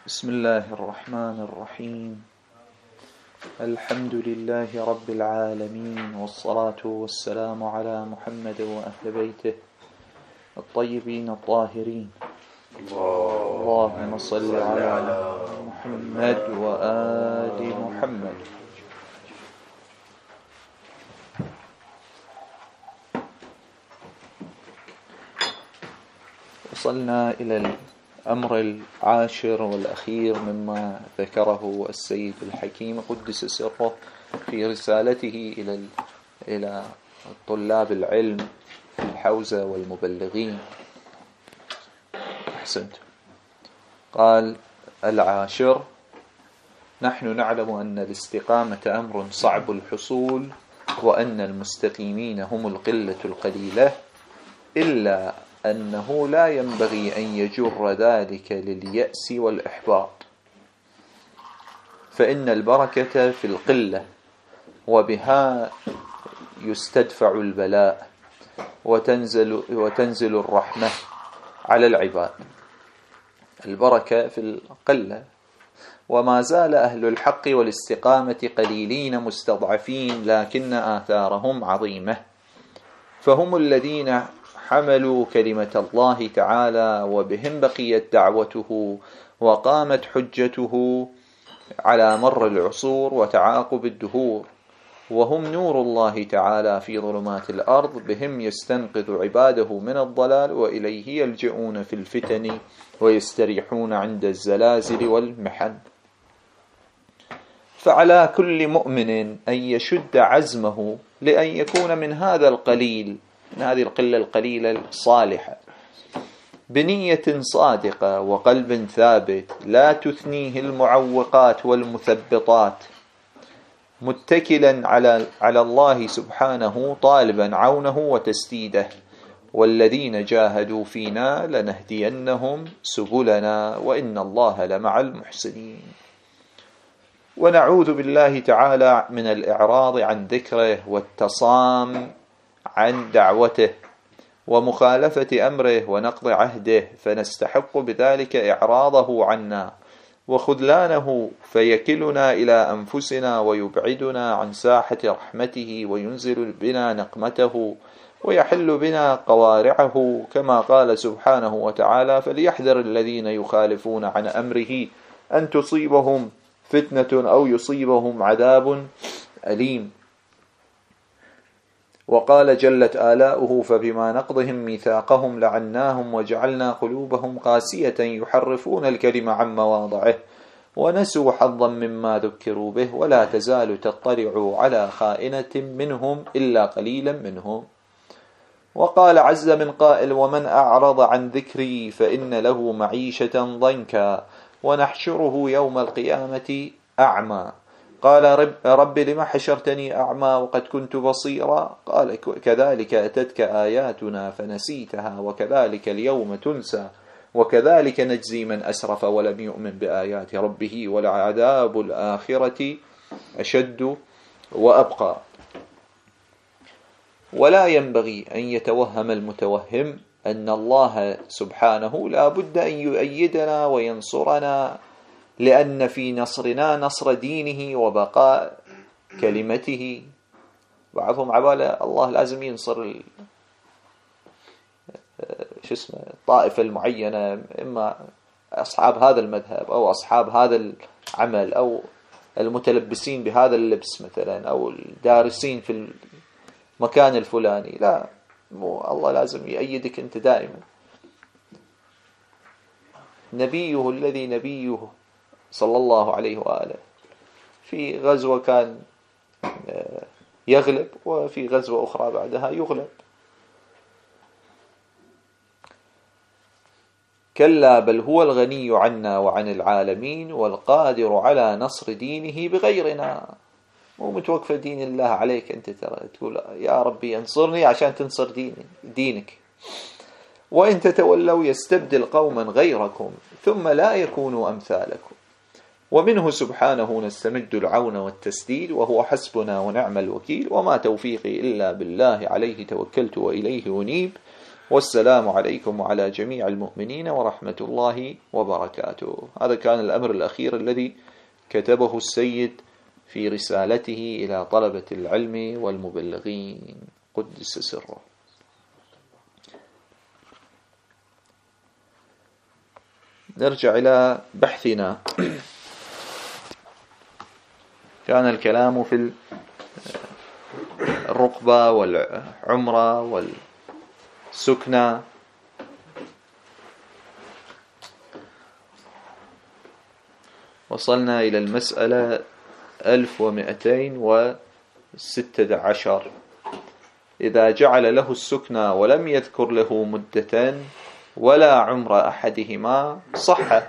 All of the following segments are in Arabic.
بسم الله الرحمن الرحيم. الحمد لله رب العالمين، والصلاة والسلام على محمد وأهل بيته الطيبين الطاهرين. اللهم صل على محمد وآل محمد. وصلنا إلى الأمر العاشر والأخير مما ذكره السيد الحكيم قدس سره في رسالته إلى طلاب العلم في الحوزة والمبلغين. أحسنت. قال: العاشر: نحن نعلم أن الاستقامة أمر صعب الحصول، وأن المستقيمين هم القلة القليلة، إلا أنه لا ينبغي أن يجر ذلك لليأس والإحباط، فإن البركة في القلة، وبها يستدفع البلاء وتنزل الرحمة على العباد. البركة في القلة. وما زال أهل الحق والاستقامة قليلين مستضعفين، لكن آثارهم عظيمة، فهم الذين حملوا كلمة الله تعالى، وبهم بقيت دعوته وقامت حجته على مر العصور وتعاقب الدهور، وهم نور الله تعالى في ظلمات الأرض، بهم يستنقذ عباده من الضلال، وإليه يلجؤون في الفتن ويستريحون عند الزلازل والمحن. فعلى كل مؤمن أن يشد عزمه لأن يكون من هذا القليل، من هذه القلة القليلة الصالحة، بنية صادقة وقلب ثابت لا تثنيه المعوقات والمثبطات، متكلا على الله سبحانه، طالبا عونه وتسديده. والذين جاهدوا فينا لنهدينهم سبلنا، وإن الله لمع المحسنين. ونعوذ بالله تعالى من الإعراض عن ذكره، والتصام عن دعوته، ومخالفة أمره، ونقض عهده، فنستحق بذلك إعراضه عنا وخذلانه، فيكلنا إلى أنفسنا ويبعدنا عن ساحة رحمته، وينزل بنا نقمته، ويحل بنا قوارعه، كما قال سبحانه وتعالى: فليحذر الذين يخالفون عن أمره أن تصيبهم فتنة أو يصيبهم عذاب أليم. وقال جلت آلاؤه: فبما نقضهم ميثاقهم لعناهم وجعلنا قلوبهم قاسية يحرفون الكلم عن مواضعه ونسوا حظا مما ذكروا به، ولا تزال تطلع على خائنة منهم إلا قليلا منهم. وقال عز من قائل: ومن أعرض عن ذكري فإن له معيشة ضنكا ونحشره يوم القيامة أعمى. قال: رب لما حشرتني أعمى وقد كنت بصيرا؟ قال: كذلك أتتك آياتنا فنسيتها، وكذلك اليوم تنسى، وكذلك نجزي من أسرف ولم يؤمن بآيات ربه، ولعذاب الآخرة أشد وأبقى. ولا ينبغي أن يتوهم المتوهم أن الله سبحانه لا بد أن يؤيدنا وينصرنا، لأن في نصرنا نصر دينه وبقاء كلمته. بعضهم عبالة الله لازم ينصر الطائفة المعينة، إما أصحاب هذا المذهب أو أصحاب هذا العمل أو المتلبسين بهذا اللبس مثلا، أو الدارسين في المكان الفلاني. لا، الله لازم يأيدك أنت دائما. نبيه الذي نبيه صلى الله عليه وآله في غزوة كان يغلب، وفي غزوة أخرى بعدها يغلب. كلا بل هو الغني عنا وعن العالمين، والقادر على نصر دينه بغيرنا. مو متوقف دين الله عليك أنت، ترى تقول يا ربي انصرني عشان تنصر دينك. وإن تتولوا يستبدل قوما غيركم ثم لا يكونوا أمثالكم. ومنه سبحانه نستمد العون والتسديد، وهو حسبنا ونعم الوكيل، وما توفيقي إلا بالله عليه توكلت وإليه أنيب. والسلام عليكم وعلى جميع المؤمنين ورحمة الله وبركاته. هذا كان الأمر الأخير الذي كتبه السيد في رسالته إلى طلبة العلم والمبلغين قدس سره. نرجع إلى بحثنا. كان الكلام في الرقبة والعمرة والسكنى. وصلنا إلى المسألة 1216. إذا جعل له السكنى ولم يذكر له مدة ولا عمر أحدهما صح.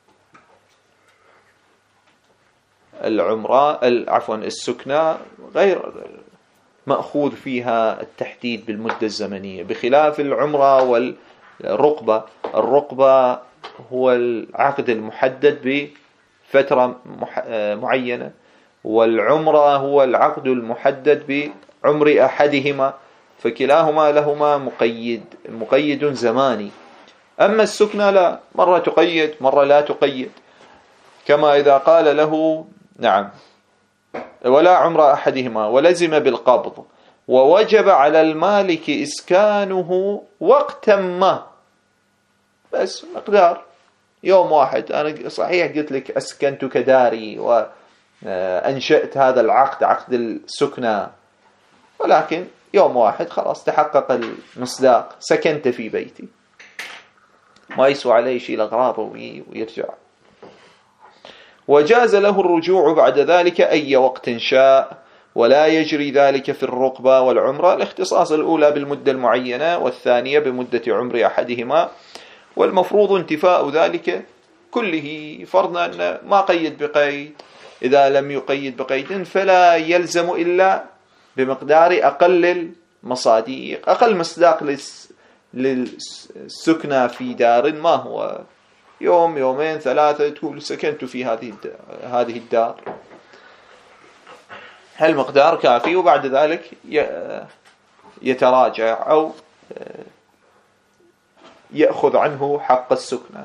السكنى غير مأخوذ فيها التحديد بالمدة الزمنية، بخلاف العمرة والرقبة. الرقبة هو العقد المحدد بفترة معينة، والعمرة هو العقد المحدد بعمر أحدهما، فكلاهما لهما مقيد زماني. أما السكنى لا، مرة تقيد مرة لا تقيد، كما إذا قال له نعم ولا عمر أحدهما ولزم بالقبض ووجب على المالك إسكانه وقتا ما، بس مقدار يوم واحد. أنا صحيح قلت لك أسكنتك داري وأنشأت هذا العقد، عقد السكنى، ولكن يوم واحد خلاص تحقق المصداق، سكنت في بيتي، ما يسوى عليه شيء الأغراض ويرجع. وجاز له الرجوع بعد ذلك أي وقت شاء، ولا يجري ذلك في الرقبة والعمرة، الاختصاص الأولى بالمدة المعينة والثانية بمدة عمر أحدهما، والمفروض انتفاء ذلك كله، فرضنا أن ما قيد بقيد. إذا لم يقيد بقيد فلا يلزم إلا بمقدار أقل المصاديق. أقل مصداق للسكنى في دار ما هو يوم يومين ثلاثة، تقول سكنت في هذه الدار، هل مقدار كافي، وبعد ذلك يتراجع أو يأخذ عنه حق السكنى.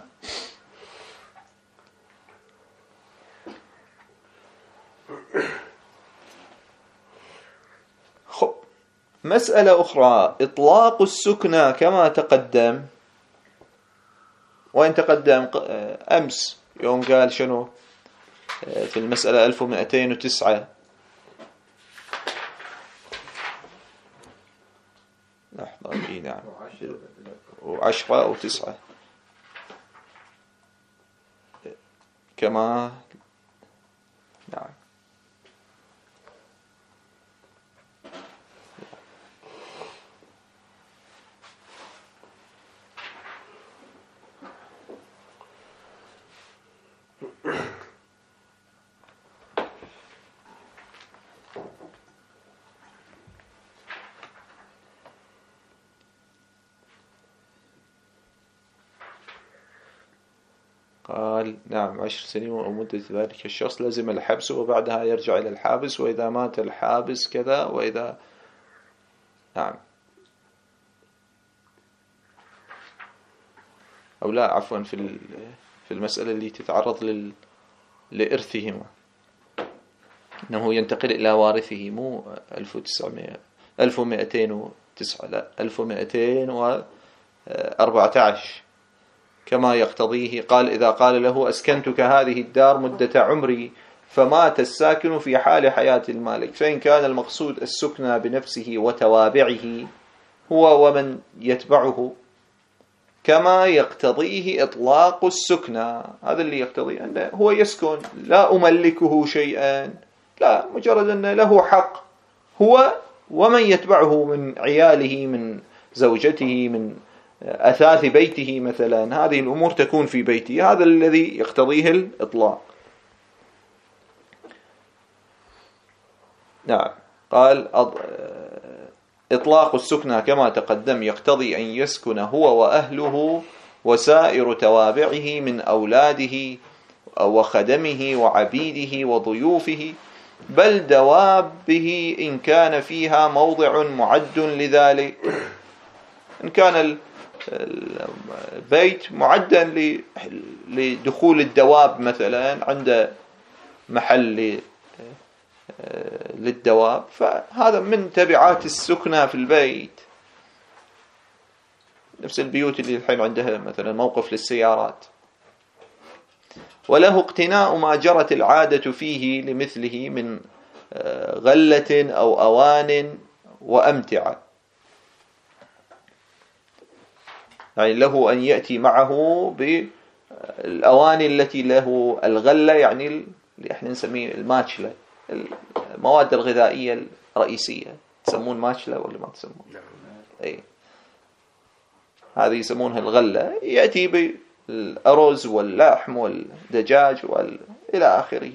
مسألة أخرى، إطلاق السكنى كما تقدم. وين تقدم أمس يوم قال شنو في المسألة 1209؟ لحظة، نعم، 10 أو 9 كما نعم. قال نعم 10 سنين ومدة ذلك الشخص لازم الحبس، وبعدها يرجع إلى الحابس، وإذا مات الحابس كذا، وإذا نعم أو لا، عفوا في المسألة اللي تتعرض لإرثهما، أنه ينتقل إلى وارثه، مو 1209 لا 1214 كما يقتضيه. قال إذا قال له أسكنتك هذه الدار مدة عمري، فمات الساكن في حال حياة المالك، فإن كان المقصود السكنى بنفسه وتوابعه هو ومن يتبعه، كما يقتضيه إطلاق السكنى. هذا اللي يقتضي أنه هو يسكن، لا أملكه شيئا، لا، مجرد أن له حق هو ومن يتبعه من عياله، من زوجته، من أثاث بيته مثلا، هذه الأمور تكون في بيته. هذا الذي يقتضيه الإطلاق. نعم، قال إطلاق السكنى كما تقدم يقتضي أن يسكن هو وأهله وسائر توابعه من أولاده وخدمه وعبيده وضيوفه، بل دوابه إن كان فيها موضع معد لذلك. إن كان البيت معدا لدخول الدواب مثلا، عند محل للدواب، فهذا من تبعات السكنة في البيت. نفس البيوت اللي الحين عندها مثلا موقف للسيارات. وله اقتناء ما جرت العادة فيه لمثله من غلة أو أوان وأمتعة، يعني له أن يأتي معه بالأواني التي له الغلة، يعني اللي احنا نسميه الماتشلة، المواد الغذائية الرئيسية. تسمون ماتشلة ولا ما تسمون؟ أي، هذه يسمونها الغلة، يأتي بالأرز واللحم والدجاج إلى آخره.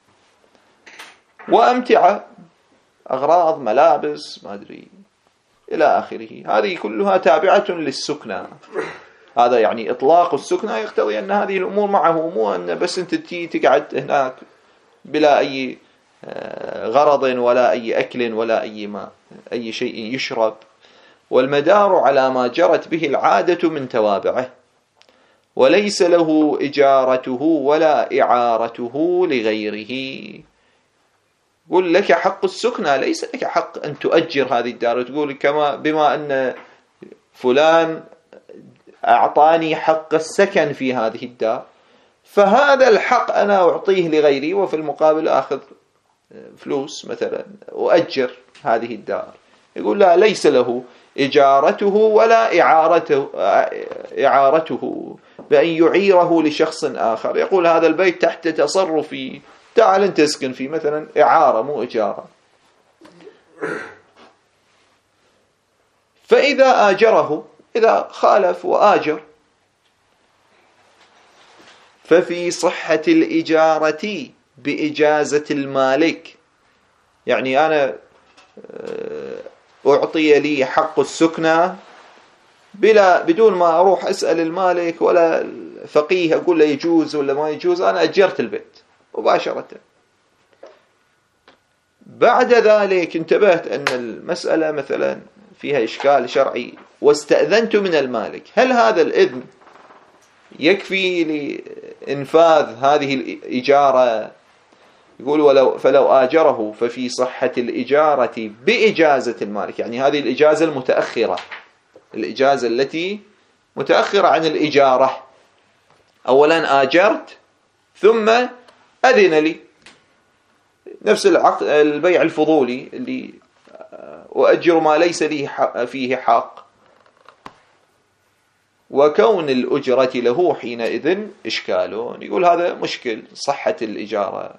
وأمتعة، أغراض، ملابس، ما أدري إلى آخره. هذه كلها تابعة للسكنة. هذا يعني إطلاق السكنة يقتضي أن هذه الأمور معه، مو أن بس أنت تقعد هناك بلا أي غرض ولا أي أكل ولا أي شيء يشرب. والمدار على ما جرت به العادة من توابعه، وليس له إجارته ولا إعارته لغيره. قل لك حق السكنة، ليس لك حق أن تؤجر هذه الدار، تقول بما أن فلان أعطاني حق السكن في هذه الدار، فهذا الحق أنا أعطيه لغيري، وفي المقابل أخذ فلوس مثلا وأجر هذه الدار. يقول لا، ليس له إجارته ولا إعارته بأن يعيره لشخص آخر. يقول هذا البيت تحت تصرفي، تعال أنت تسكن فيه، مثلا إعارة مو إجارة. فإذا آجره، إذا خالف وآجر، ففي صحة الإجارة بإجازة المالك. يعني أنا أعطي لي حق السكنة بدون ما أروح أسأل المالك ولا فقيه أقول له يجوز ولا ما يجوز، أنا أجرت البيت مباشرة. بعد ذلك انتبهت أن المسألة مثلا فيها إشكال شرعي واستأذنت من المالك، هل هذا الإذن يكفي لإنفاذ هذه الإجارة؟ يقول فلو آجره ففي صحة الإجارة بإجازة المالك. يعني هذه الإجازة المتأخرة، الإجازة التي متأخرة عن الإجارة. أولا آجرت ثم أذن لي، نفس العقد البيع الفضولي اللي أؤجر ما ليس لي فيه حق، وكون الأجرة له حينئذ إشكال. يقول هذا مشكل صحة الإجارة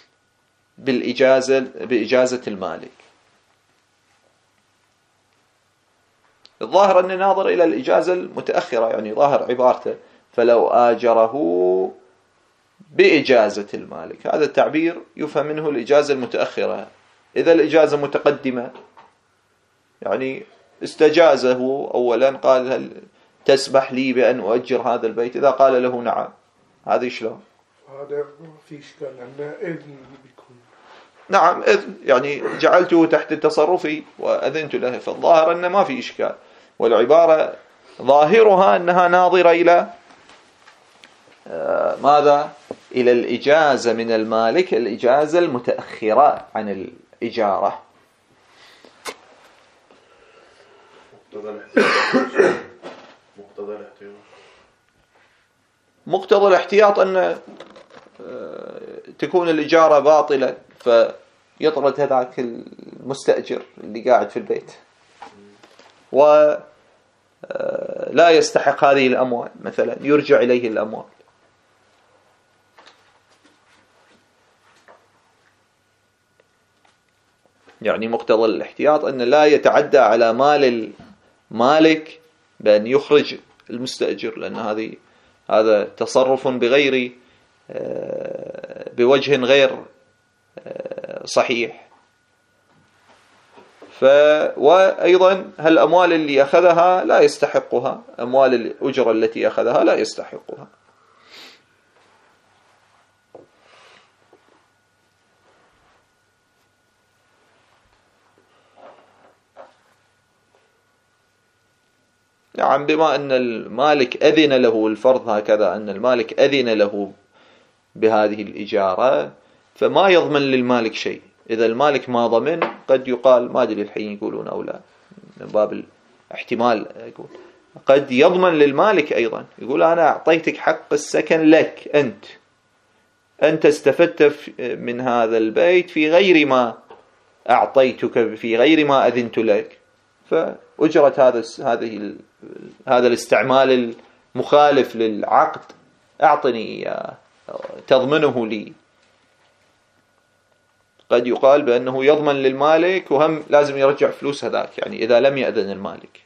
بإجازة المالك. الظاهر أنه ناظر إلى الإجازة المتأخرة، يعني ظاهر عبارته فلو آجره بإجازة المالك، هذا التعبير يفهم منه الإجازة المتأخرة. إذا الإجازة متقدمة يعني استجازه أولا، قال هل تسمح لي بأن أؤجر هذا البيت؟ إذا قال له نعم، هذا شلون؟ هذا في إشكال لأنه إذن بيكون. نعم إذن، يعني جعلته تحت تصرفي وأذنت له، فالظاهر أنه ما في إشكال. والعبارة ظاهرها أنها ناظرة إلى ماذا؟ إلى الإجازة من المالك، الإجازة المتأخرة عن الإجارة. مقتضى الاحتياط أن تكون الإجارة باطلة، فيطرد هذاك المستأجر اللي قاعد في البيت ولا يستحق هذه الأموال، مثلا يرجع إليه الأموال. يعني مقتضى الاحتياط أن لا يتعدى على مال المالك بأن يخرج المستأجر، لأن هذا تصرف بوجه غير صحيح. وأيضا هالأموال اللي أخذها لا يستحقها، أموال الأجرة التي أخذها لا يستحقها. نعم، بما أن المالك أذن له، الفرض هكذا أن المالك أذن له بهذه الإجارة، فما يضمن للمالك شيء. إذا المالك ما ضمن قد يقال، ما أدري الحين يقولون أو لا، من باب الاحتمال يقول قد يضمن للمالك أيضا، يقول أنا أعطيتك حق السكن لك، أنت استفدت من هذا البيت في غير ما أعطيتك، في غير ما أذنت لك، فأجرة هذا الاستعمال المخالف للعقد أعطني إياه، تضمنه لي. قد يقال بأنه يضمن للمالك وهم لازم يرجع فلوس هذاك، يعني إذا لم يأذن المالك.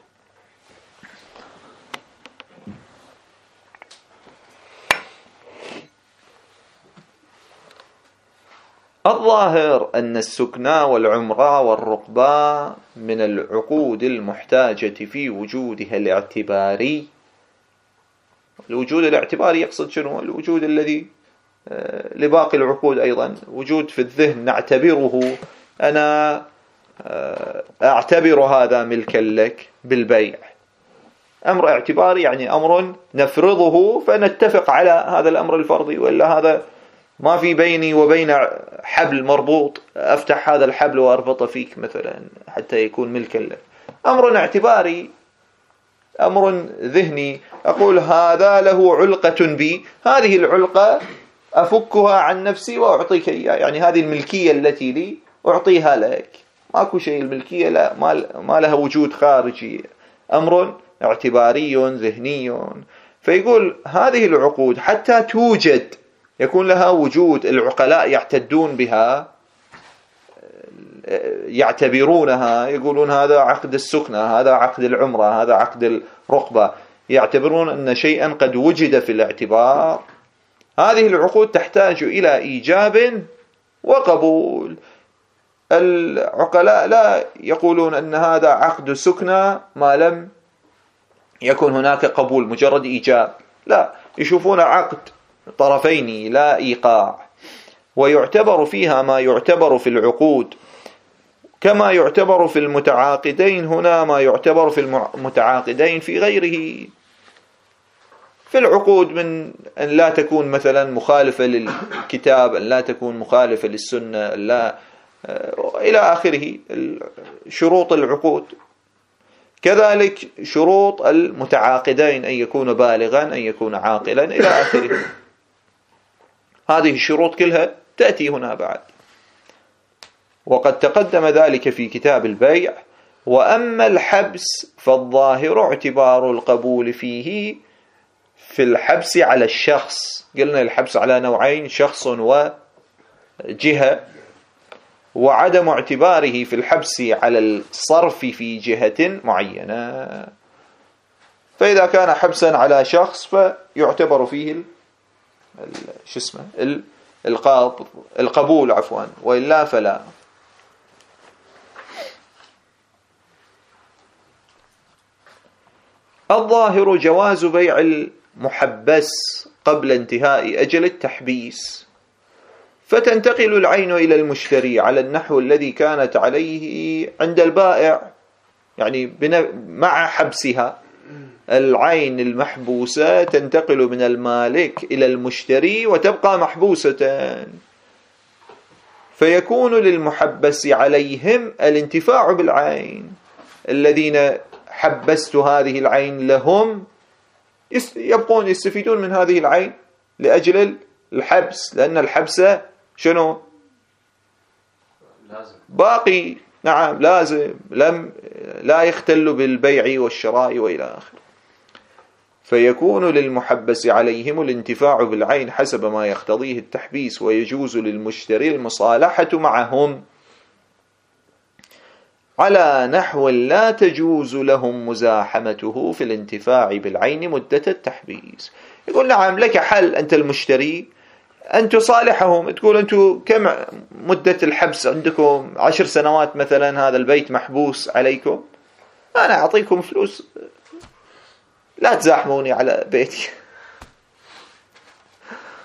الظاهر أن السكنى والعمرة والرقبة من العقود المحتاجة في وجودها الاعتباري. الوجود الاعتباري يقصد شنو؟ الوجود الذي لباقي العقود أيضا، وجود في الذهن نعتبره، أنا أعتبر هذا ملكا لك بالبيع. أمر اعتباري يعني أمر نفرضه فنتفق على هذا الأمر الفرضي، وإلا هذا ما في بيني وبين حبل مربوط أفتح هذا الحبل وأربطه فيك مثلا حتى يكون ملكا لك. أمر اعتباري، أمر ذهني، أقول هذا له علقة بي، هذه العلقة أفكها عن نفسي وأعطيك إياه، يعني هذه الملكية التي لي أعطيها لك، ماكو شيء، الملكية لا ما لها وجود خارجي، أمر اعتباري ذهني. فيقول هذه العقود حتى توجد يكون لها وجود، العقلاء يعتدون بها، يعتبرونها، يقولون هذا عقد السكنة، هذا عقد العمرة، هذا عقد الرقبة، يعتبرون أن شيئا قد وجد في الاعتبار. هذه العقود تحتاج إلى إيجاب وقبول. العقلاء لا يقولون أن هذا عقد سكنة ما لم يكن هناك قبول، مجرد إيجاب، لا، يشوفون عقد طرفين لا إيقاع، ويعتبر فيها ما يعتبر في العقود، كما يعتبر في المتعاقدين هنا ما يعتبر في المتعاقدين في غيره. في العقود من أن لا تكون مثلا مخالفة للكتاب، أن لا تكون مخالفة للسنة، لا إلى آخره شروط العقود. كذلك شروط المتعاقدين، أن يكون بالغا، أن يكون عاقلا، إلى آخره. هذه الشروط كلها تأتي هنا بعد، وقد تقدم ذلك في كتاب البيع. وأما الحبس فالظاهر اعتبار القبول فيه في الحبس على الشخص. قلنا الحبس على نوعين، شخص وجهة، وعدم اعتباره في الحبس على الصرف في جهة معينة. فإذا كان حبسا على شخص فيعتبر فيه القبول عفوا، وإلا فلا. الظاهر جواز بيع المحبس قبل انتهاء أجل التحبيس، فتنتقل العين إلى المشتري على النحو الذي كانت عليه عند البائع، يعني مع حبسها العين المحبوسة تنتقل من المالك إلى المشتري وتبقى محبوسة، فيكون للمحبس عليهم الانتفاع بالعين. الذين حبست هذه العين لهم يبقون يستفيدون من هذه العين لأجل الحبس، لأن الحبس شنو؟ لازم. باقي، نعم لازم، لا يختل بالبيع والشراء وإلى آخره. فيكون للمحبس عليهم الانتفاع بالعين حسب ما يقتضيه التحبيس، ويجوز للمشتري المصالحة معهم على نحو لا تجوز لهم مزاحمته في الانتفاع بالعين مدة التحبيس. يقول نعم لك حل أنت المشتري أن تصالحهم، تقول أنتم كم مدة الحبس عندكم؟ 10 سنوات مثلا، هذا البيت محبوس عليكم، أنا أعطيكم فلوس، لا تزاحموني على بيتي.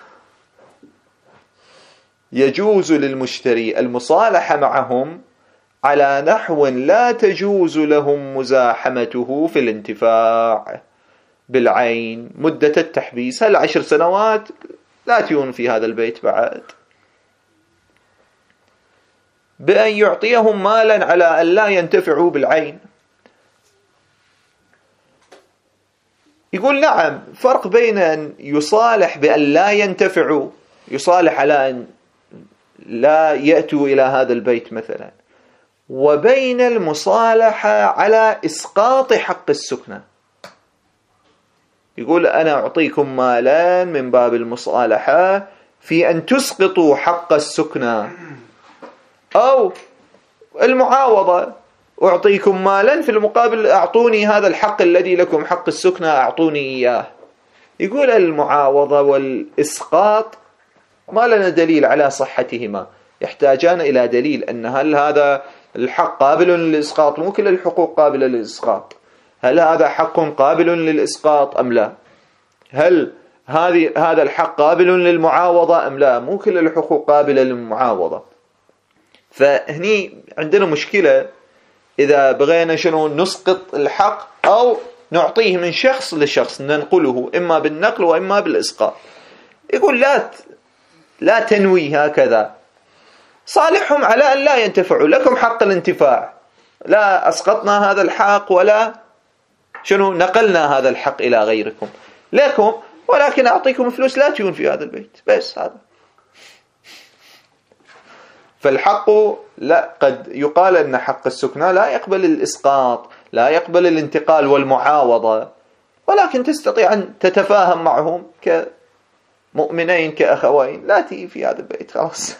يجوز للمشتري المصالحة معهم على نحو لا تجوز لهم مزاحمته في الانتفاع بالعين مدة التحبيس. هل 10 سنوات لا تيون في هذا البيت بعد، بأن يعطيهم مالا على أن لا ينتفعوا بالعين. يقول نعم، فرق بين أن يصالح بأن لا ينتفعوا، يصالح على أن لا يأتوا إلى هذا البيت مثلا، وبين المصالحة على إسقاط حق السكنة. يقول أنا أعطيكم مالا من باب المصالحة في أن تسقطوا حق السكنة، أو المعاوضة، أعطيكم مالا في المقابل أعطوني هذا الحق الذي لكم، حق السكنة أعطوني إياه. يقول المعاوضة والإسقاط ما لنا دليل على صحتهما، يحتاجان إلى دليل أن هل هذا الحق قابل للإسقاط. مو كل الحقوق قابلة للإسقاط. هل هذا حق قابل للإسقاط أم لا؟ هل هذا الحق قابل للمعاوضة أم لا؟ مو كل الحقوق قابلة للمعاوضة. فهني عندنا مشكلة إذا بغينا شنو نسقط الحق أو نعطيه من شخص لشخص، ننقله إما بالنقل وإما بالإسقاط. يقول لا تنوي هكذا، صالحهم على أن لا ينتفعوا، لكم حق الانتفاع، لا أسقطنا هذا الحق ولا شنو نقلنا هذا الحق إلى غيركم لكم، ولكن أعطيكم فلوس لا تيون في هذا البيت، بس هذا. فالحق لا، قد يقال أن حق السكنى لا يقبل الإسقاط، لا يقبل الانتقال والمعاوضة، ولكن تستطيع أن تتفاهم معهم كمؤمنين كأخوين، لا تيجي في هذا البيت خلاص.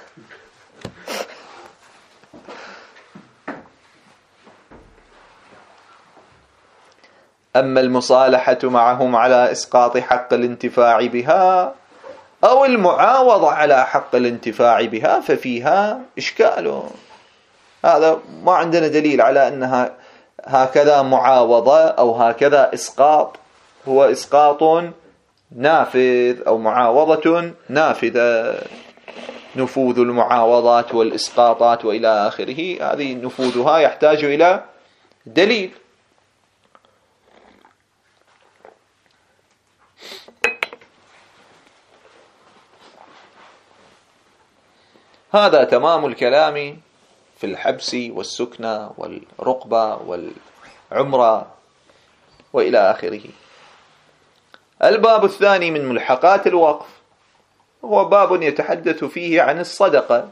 أما المصالحة معهم على إسقاط حق الانتفاع بها أو المعاوضة على حق الانتفاع بها ففيها إشكال. هذا ما عندنا دليل على أنها هكذا معاوضة أو هكذا إسقاط، هو إسقاط نافذ أو معاوضة نافذة، نفوذ المعاوضات والإسقاطات وإلى آخره، هذه نفوذها يحتاج إلى دليل. هذا تمام الكلام في الحبس والسكنة والرقبة والعمرة وإلى آخره. الباب الثاني من ملحقات الوقف هو باب يتحدث فيه عن الصدقة.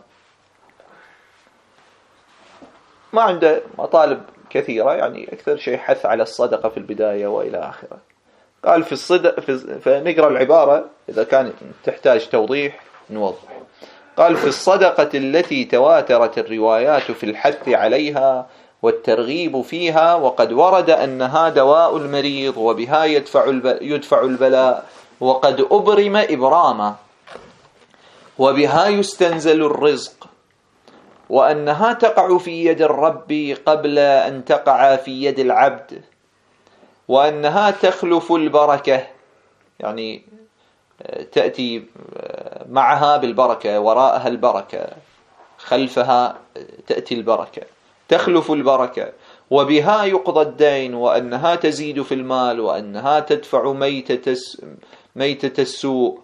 ما عنده مطالب كثيرة، يعني أكثر شيء حث على الصدقة في البداية وإلى آخره. قال في الصدق، فنقرأ العبارة إذا كانت تحتاج توضيح نوضح. قال في الصدقة التي تواترت الروايات في الحث عليها والترغيب فيها، وقد ورد أنها دواء المريض وبها يدفع البلاء، وقد أبرم إبراما، وبها يستنزل الرزق، وأنها تقع في يد الرب قبل أن تقع في يد العبد، وأنها تخلف البركة، يعني تأتي معها بالبركة، وراءها البركة، خلفها تأتي البركة، تخلف البركة، وبها يقضى الدين، وأنها تزيد في المال، وأنها تدفع ميتة السوء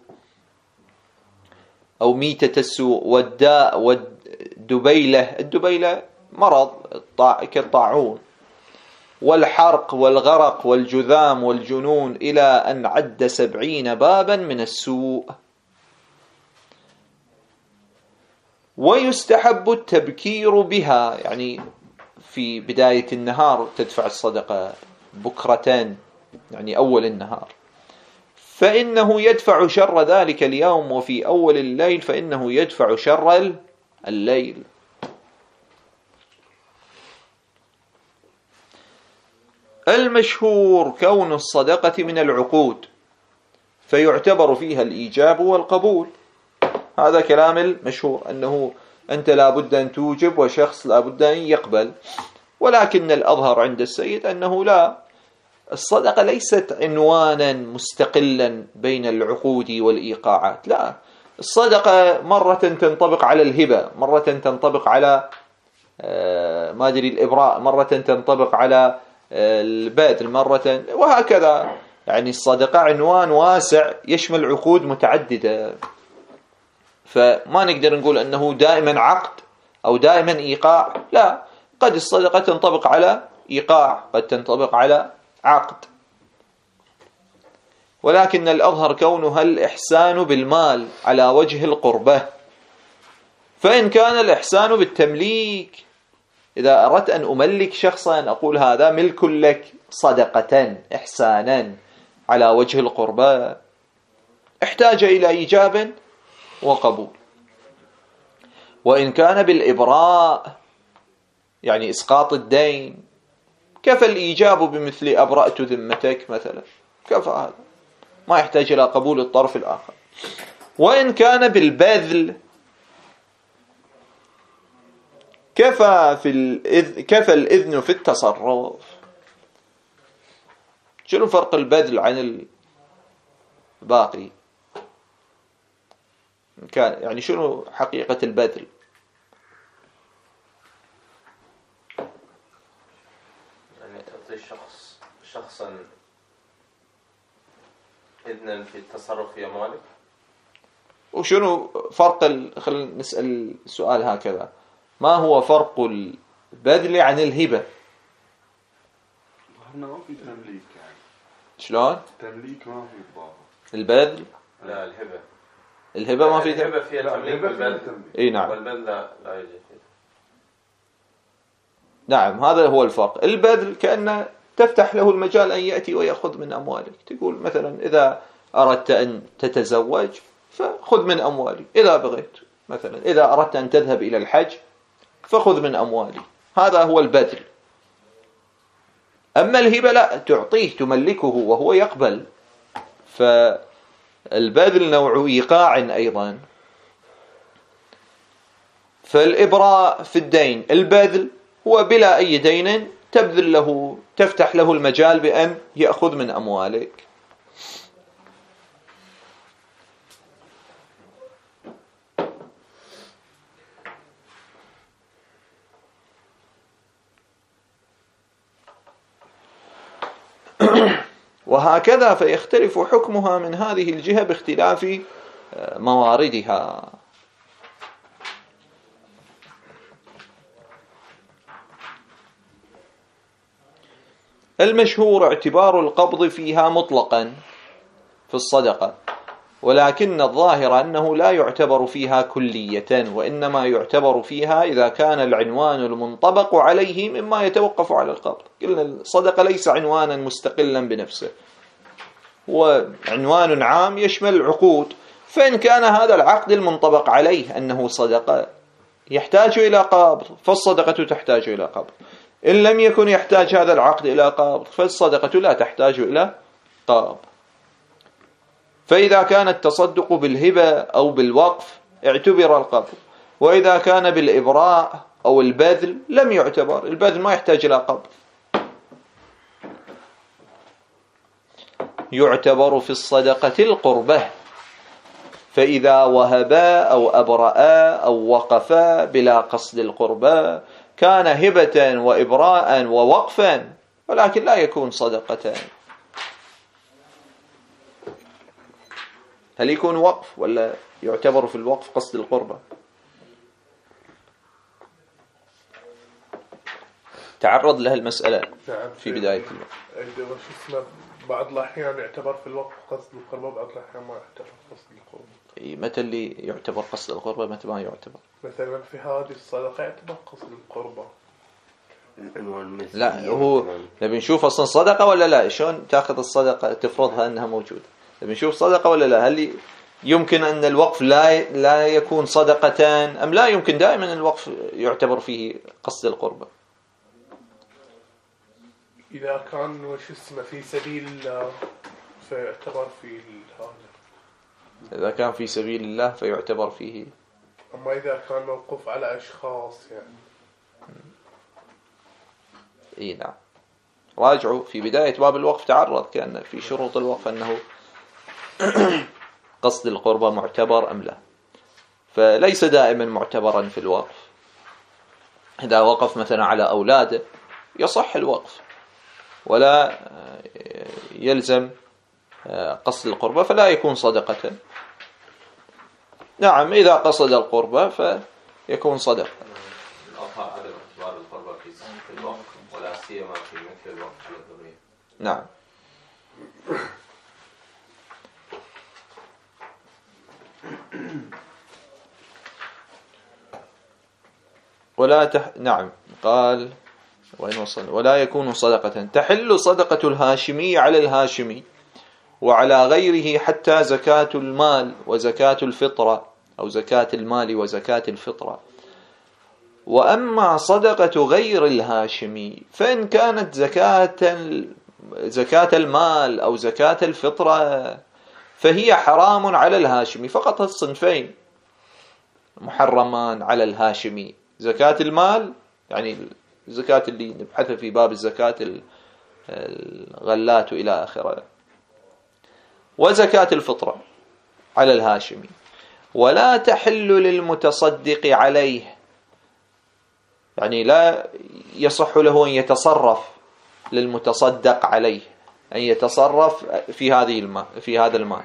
أو ميتة السوء والداء والدبيلة، الدبيلة مرض كالطاعون، والحرق والغرق والجذام والجنون، إلى أن عد 70 بابا من السوء. ويستحب التبكير بها، يعني في بداية النهار تدفع الصدقة، بكرتين يعني أول النهار، فإنه يدفع شر ذلك اليوم، وفي أول الليل فإنه يدفع شر الليل. المشهور كون الصدقة من العقود، فيعتبر فيها الإيجاب والقبول. هذا كلام المشهور، أنه أنت لابد أن توجب وشخص لابد أن يقبل، ولكن الأظهر عند السيد أنه لا، الصدقة ليست عنوانا مستقلا بين العقود والإيقاعات، لا، الصدقة مرة تنطبق على الهبة، مرة تنطبق على ما أدري الإبراء مرة تنطبق على البذل مرة، وهكذا. يعني الصدقة عنوان واسع يشمل عقود متعددة، فما نقدر نقول أنه دائما عقد أو دائما إيقاع، لا، قد الصدقة تنطبق على إيقاع، قد تنطبق على عقد، ولكن الأظهر كونها الإحسان بالمال على وجه القربة. فإن كان الإحسان بالتمليك، إذا أردت أن أملك شخصا أقول هذا ملك لك صدقة إحسانا على وجه القربة، احتاج إلى إيجاب وقبول. وإن كان بالإبراء يعني إسقاط الدين، كفى الإيجاب بمثل أبرأت ذمتك مثلا، كفى هذا، ما يحتاج إلى قبول الطرف الآخر. وإن كان بالبذل، كفى الإذن في التصرف. شنو فرق البذل عن الباقي؟ يعني شنو حقيقة البذل؟ يعني تعطي شخصا إذنا في التصرف في أموالك. وشنو فرق خلينا نسأل السؤال هكذا، ما هو فرق البذل عن الهبة؟ هنا ما في تمليك يعني. شلون؟ تمليك ما في إضافة. البذل؟ لا، الهبة ما في الهبة فيها تمليك والبذل. اي نعم. والبذل لا يوجد فيه. نعم، هذا هو الفرق. البذل كأنه تفتح له المجال أن يأتي ويأخذ من أموالك. تقول مثلا إذا أردت أن تتزوج فخذ من أموالي، إذا بغيت مثلا إذا أردت أن تذهب إلى الحج فخذ من أموالي، هذا هو البذل. أما الهبة لا، تعطيه تملكه وهو يقبل، فالبذل نوع إيقاع أيضا. فالإبراء في الدين، البذل هو بلا أي دين تبذل له، تفتح له المجال بأن يأخذ من أموالك. وهكذا فيختلف حكمها من هذه الجهة باختلاف مواردها. المشهور اعتبار القبض فيها مطلقا في الصدقة، ولكن الظاهر أنه لا يعتبر فيها كلية، وإنما يعتبر فيها إذا كان العنوان المنطبق عليه مما يتوقف على القبض. قلنا الصدقة ليس عنوانا مستقلا بنفسه، هو عنوان عام يشمل العقود، فإن كان هذا العقد المنطبق عليه أنه صدقة يحتاج إلى قبض فالصدقة تحتاج إلى قبض، إن لم يكن يحتاج هذا العقد إلى قبض فالصدقة لا تحتاج إلى قبض. فإذا كان التصدق بالهبة أو بالوقف اعتبر القبض، وإذا كان بالإبراء أو البذل لم يعتبر، البذل ما يحتاج إلى قبض. يعتبر في الصدقة القربة، فإذا وهبا أو أبرأا أو وقفا بلا قصد القربة كان هبة وإبراء ووقفا، ولكن لا يكون صدقة. هل يكون وقف ولا يعتبر في الوقف قصد القربة؟ تعرض لها المسألة في بداية الوقف. بعض الأحيان يعتبر في الوقف قصد القربة، بعض الأحيان ما يعتبر قصد القربة. متى اللي يعتبر قصد القربة متى ما يعتبر؟ مثلا في هذه الصدقة يعتبر قصد القربة. لا، هو نبي نشوف أصلا صدقة ولا لا، شلون تأخذ الصدقة تفرضها أنها موجودة؟ نبي نشوف صدقة ولا لا، هل يمكن أن الوقف لا يكون صدقة أم لا يمكن دائما الوقف يعتبر فيه قصد القربة؟ إذا كان وش اسمه في سبيل الله فيعتبر فيه هذا. إذا كان في سبيل الله فيعتبر فيه. أما إذا كان موقوف على أشخاص يعني. إيه نعم. راجعوا في بداية باب الوقف تعرض كأن في شروط الوقف أنه قصد القربة معتبر أم لا، فليس دائما معتبرا في الوقف. إذا وقف مثلا على أولاده يصح الوقف ولا يلزم قصد القربة فلا يكون صدقة. نعم إذا قصد القربة فيكون صدقة. الأظهر عدم اعتبار القربة في الوقف ولا سيما في مثل الوقف على الذرية. نعم. نعم قال وإن وصل ولا يكون صدقة. تحل صدقة الهاشمي على الهاشمي وعلى غيره حتى زكاة المال وزكاة الفطرة أو زكاة المال وزكاة الفطرة. وأما صدقة غير الهاشمي فإن كانت زكاة المال أو زكاة الفطرة فهي حرام على الهاشمي فقط. الصنفين محرمان على الهاشمي: زكاة المال يعني الزكاة اللي نبحثها في باب الزكاة الغلات إلى آخره، وزكاة الفطرة على الهاشمي. ولا تحل للمتصدق عليه، يعني لا يصح له أن يتصرف للمتصدق عليه، أن يتصرف في هذا المال.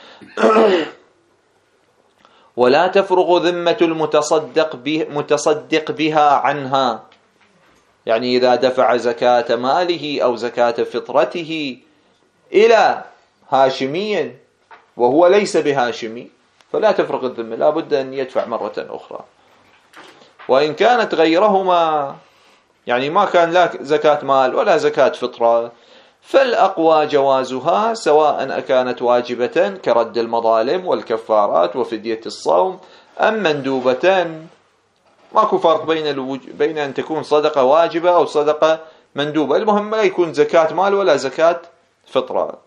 ولا تفرغ ذمة المتصدق بها عنها، يعني إذا دفع زكاة ماله أو زكاة فطرته إلى هاشمي وهو ليس بهاشمي فلا تفرغ الذمة، لا بد أن يدفع مرة أخرى. وإن كانت غيرهما يعني ما كان لا زكاة مال ولا زكاة فطرة فالأقوى جوازها، سواء أكانت واجبة كرد المظالم والكفارات وفدية الصوم أم مندوبة. ماكو فرق بين أن تكون صدقة واجبة أو صدقة مندوبة، المهم لا يكون زكاة مال ولا زكاة فطرة.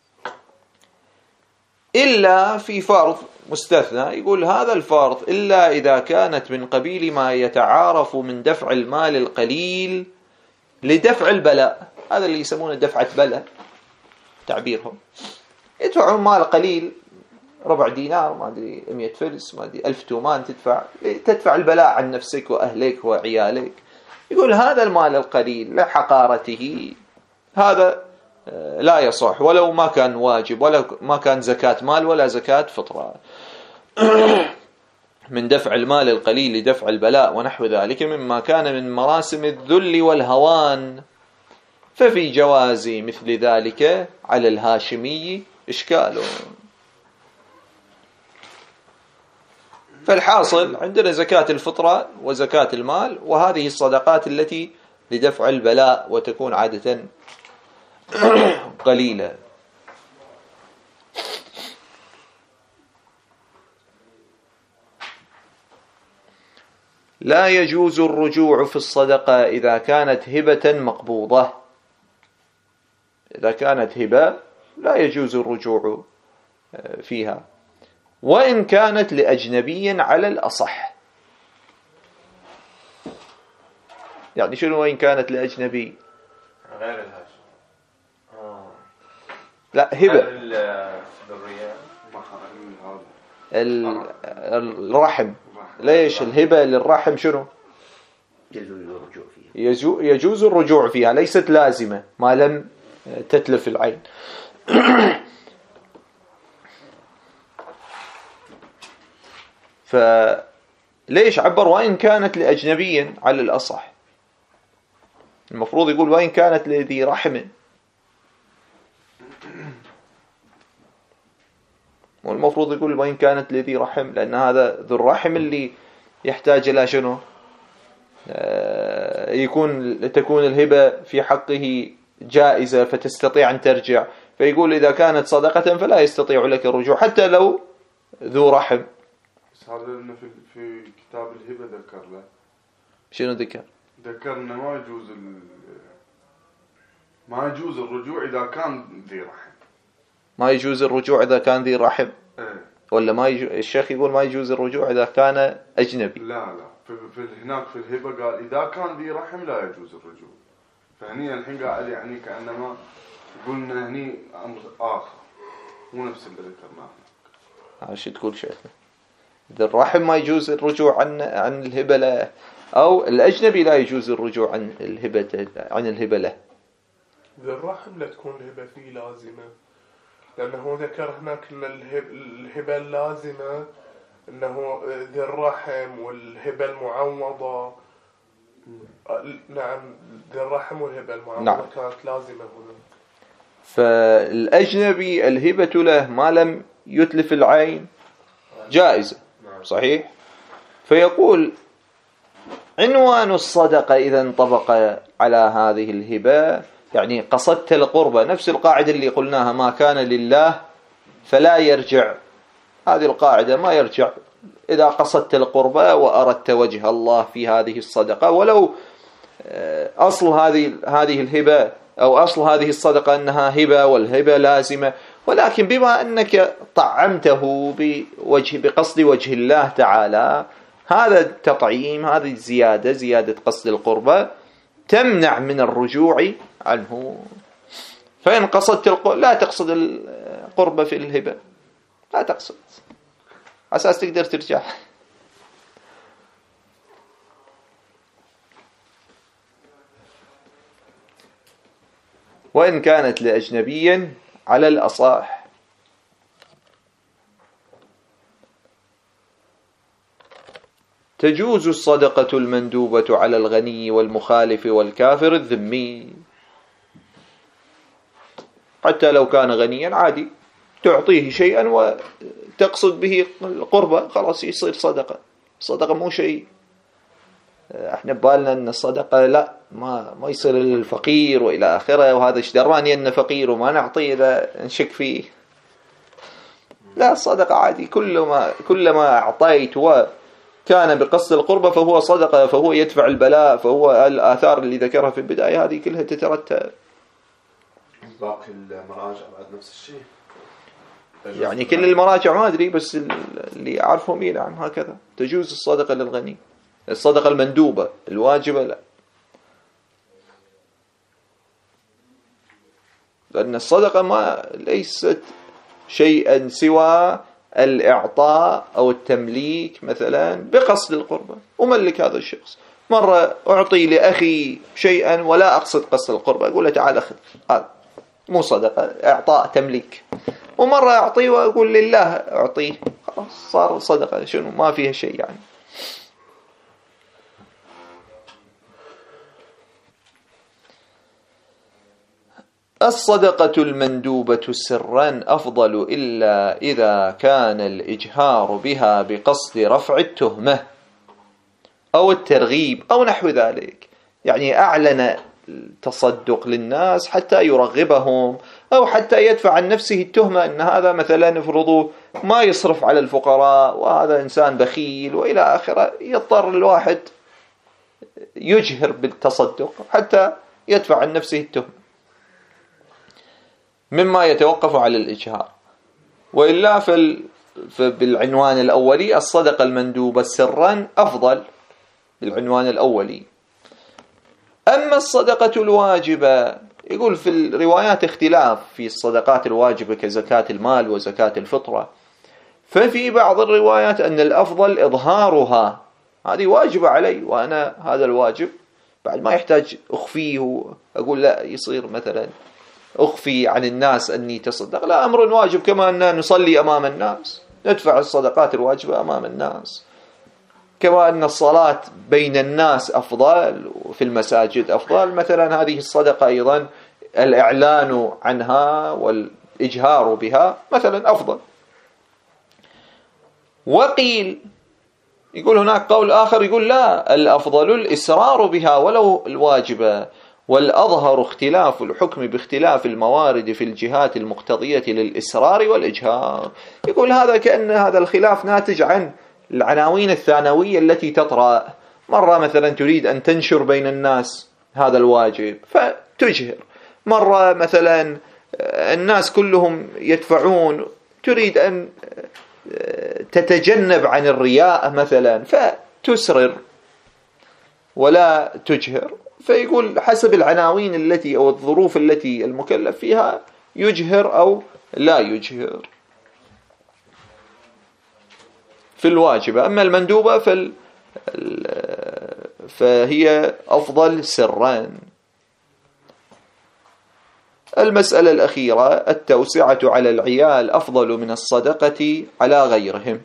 إلا في فرض مستثنى، يقول هذا الفرض إلا إذا كانت من قبيل ما يتعارف من دفع المال القليل لدفع البلاء. هذا اللي يسمونه دفعة بلاء تعبيرهم، يدفعون مال قليل، ربع دينار، ما أدري 100 فلس، ما أدري 1000 تومان، تدفع البلاء عن نفسك وأهلك وعيالك. يقول هذا المال القليل لحقارته هذا لا يصح ولو ما كان واجب ولا ما كان زكاة مال ولا زكاة فطرة. من دفع المال القليل لدفع البلاء ونحو ذلك مما كان من مراسم الذل والهوان، ففي جواز مثل ذلك على الهاشمي إشكال. فالحاصل عندنا زكاة الفطرة وزكاة المال، وهذه الصدقات التي لدفع البلاء وتكون عادة قليلة. لا يجوز الرجوع في الصدقة إذا كانت هبة مقبوضة. إذا كانت هبة لا يجوز الرجوع فيها، وإن كانت لأجنبي على الأصح. يعني شنو وإن كانت لأجنبي؟ غير الهاشم. لا هبة الرحم. ليش الهبة للرحم شنو؟ يجوز الرجوع فيها، ليست لازمة ما لم تتلف العين. فليش عبر وإن كانت لأجنبي على الأصح؟ المفروض يقول وإن كانت لذي رحم، والمفروض يقول وإن كانت لذي رحم، لأن هذا ذو الرحم اللي يحتاج إلى شنو؟ تكون الهبة في حقه جائزة فتستطيع أن ترجع، فيقول إذا كانت صدقة فلا يستطيع لك الرجوع حتى لو ذو رحم. بس هذا لأنه في كتاب الهبة ذكر له. شنو ذكر؟ ذكر إنه ما يجوز الرجوع إذا كان ذي رحم. ما يجوز الرجوع إذا كان ذي رحم؟ ولا ما الشيخ يقول ما يجوز الرجوع إذا كان أجنبي. لا هناك في الهبة قال إذا كان ذي رحم لا يجوز الرجوع. فهني الحين قاعد يعني كأنما قلنا هني أمر آخر مو نفس اللي ذكرناه. شو تقول شيخ؟ ذي الرحم ما يجوز الرجوع عن الهبة أو الأجنبي لا يجوز الرجوع عن الهبة له. ذي الرحم لا تكون الهبة فيه لازمة، لأنه ذكر هناك أن الهبة اللازمة أنه ذي الرحم والهبة المعوضة. نعم، ذي الرحم والهبة المعوضة نعم. كانت لازمة هنا. فالأجنبي الهبة له ما لم يتلف العين جائزة، صحيح. فيقول عنوان الصدقة إذا انطبق على هذه الهبة، يعني قصدت القربة، نفس القاعدة اللي قلناها ما كان لله فلا يرجع. هذه القاعدة ما يرجع إذا قصدت القربة وأردت وجه الله في هذه الصدقة، ولو أصل هذه الهبة أو أصل هذه الصدقة أنها هبة والهبة لازمة، ولكن بما أنك طعمته بقصد وجه الله تعالى، هذا التطعيم، هذه زيادة قصد القربة تمنع من الرجوع عنه. فإن قصدت لا تقصد القربة في الهبة، لا تقصد، أساس تقدر ترجع. وإن كانت لأجنبي على الأصح. تجوز الصدقة المندوبة على الغني والمخالف والكافر الذمي، حتى لو كان غنيا عادي تعطيه شيئا وتقصد به القربة، خلاص يصير صدقة. الصدقة مو شيء احنا ببالنا ان الصدقة لا ما يصير للفقير والى اخره، وهذا ايش دراني انه فقير وما نعطيه اذا نشك فيه. لا، الصدقة عادي، كلما اعطيت وكان بقصد القربة فهو صدقة، فهو يدفع البلاء، فهو الآثار اللي ذكرها في البداية هذه كلها تترتب. باقي المراجع بعد نفس الشيء، يعني كل المراجع ما أدري، بس اللي أعرفهم نعم هكذا. تجوز الصدقة للغني، الصدقة المندوبة، الواجبة لا، لأن الصدقة ليست شيئا سوى الإعطاء أو التمليك مثلا بقصد القربة، أملك هذا الشخص. مرة أعطي لأخي شيئا ولا أقصد قصد القربة، أقول له تعال أخذ، هذا مو صدقة، إعطاء تمليك. ومرة أعطيه وأقول لله أعطيه، خلاص صار صدقة، شنو ما فيها شيء يعني. الصدقة المندوبة سرا أفضل إلا إذا كان الإجهار بها بقصد رفع التهمة أو الترغيب أو نحو ذلك، يعني أعلن التصدق للناس حتى يرغبهم أو حتى يدفع عن نفسه التهمة أن هذا مثلا افرضوا ما يصرف على الفقراء وهذا إنسان بخيل وإلى آخره، يضطر الواحد يجهر بالتصدق حتى يدفع عن نفسه التهمة، مما يتوقف على الإجهار. وإلا بالعنوان الأولي الصدقة المندوبة سرا أفضل بالعنوان الأولي. أما الصدقة الواجبة، يقول في الروايات اختلاف في الصدقات الواجبة كزكاة المال وزكاة الفطرة، ففي بعض الروايات أن الأفضل إظهارها، هذه واجبة علي وأنا هذا الواجب بعد ما يحتاج أخفيه، أقول لا يصير مثلا أخفي عن الناس أني تصدق، لا، أمر واجب، كما أن نصلي أمام الناس، ندفع الصدقات الواجبة أمام الناس، كما أن الصلاة بين الناس أفضل وفي المساجد أفضل، مثلا هذه الصدقة أيضا الإعلان عنها والإجهار بها مثلا أفضل. وقيل، يقول هناك قول آخر يقول لا، الأفضل الإسرار بها ولو الواجبة، والأظهر اختلاف الحكم باختلاف الموارد في الجهات المقتضية للإسرار والإجهار. يقول هذا كأن هذا الخلاف ناتج عن العناوين الثانوية التي تطرأ، مرة مثلا تريد أن تنشر بين الناس هذا الواجب فتجهر، مرة مثلا الناس كلهم يدفعون تريد أن تتجنب عن الرياء مثلا فتسرر ولا تجهر. فيقول حسب العناوين التي أو الظروف التي المكلف فيها يجهر أو لا يجهر في الواجبة. أما المندوبة فهي أفضل سرا. المسألة الأخيرة: التوسعة على العيال أفضل من الصدقة على غيرهم،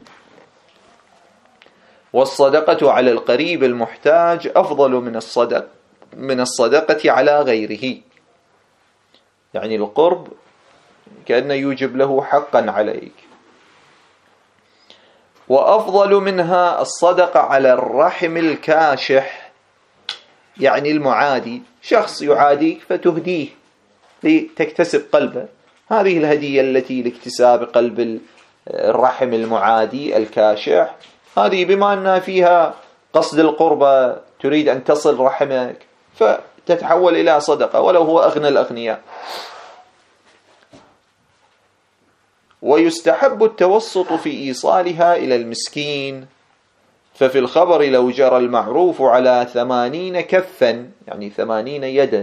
والصدقة على القريب المحتاج أفضل من الصدقة على غيره. يعني القرب كأنه يوجب له حقا عليك. وأفضل منها الصدقة على الرحم الكاشح، يعني المعادي، شخص يعاديك فتهديه لتكتسب قلبه. هذه الهدية التي لاكتساب قلب الرحم المعادي الكاشح، هذه بما أنها فيها قصد القربة، تريد أن تصل رحمك، فتتحول إلى صدقة ولو هو أغنى الأغنياء. ويستحب التوسط في إيصالها إلى المسكين، ففي الخبر: لو جرى المعروف على 80 كفا، يعني 80 يدا،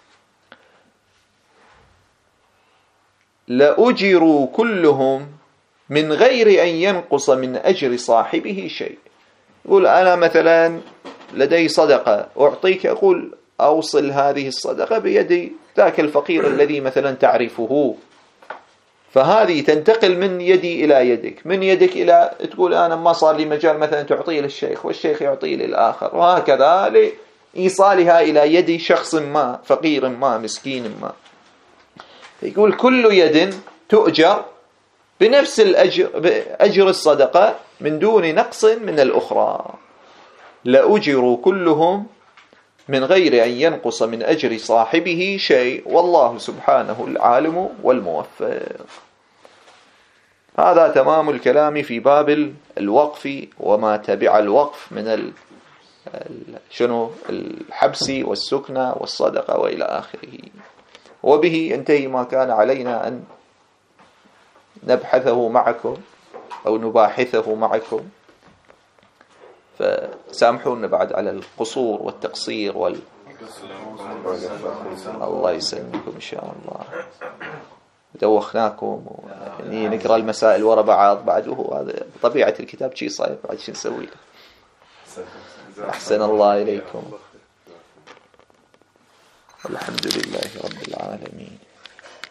لأجروا كلهم من غير أن ينقص من أجر صاحبه شيء. يقول أنا مثلا لدي صدقة أعطيك، أقول أوصل هذه الصدقة بيد ذاك الفقير الذي مثلا تعرفه، فهذه تنتقل من يدي إلى يدك، من يدك إلى، تقول أنا ما صار لي مجال مثلا تعطيه للشيخ والشيخ يعطيه للآخر، وهكذا لإيصالها إلى يد شخص ما، فقير ما، مسكين ما. يقول كل يد تؤجر بنفس الأجر، بأجر الصدقة من دون نقص من الأخرى. لأجروا كلهم من غير أن ينقص من أجر صاحبه شيء، والله سبحانه العالم والموفق. هذا تمام الكلام في باب الوقف وما تبع الوقف من شنو الحبس والسكنة والصدقة وإلى آخره. وبه ينتهي ما كان علينا أن نبحثه معكم أو نباحثه معكم، فسامحونا بعد على القصور والتقصير الله يسلمكم إن شاء الله. دوخناكم يعني نقرأ المسائل وراء بعض وهو هذا طبيعة الكتاب شيء صعب، بعد شو نسوي له. أحسن الله إليكم. الحمد لله رب العالمين.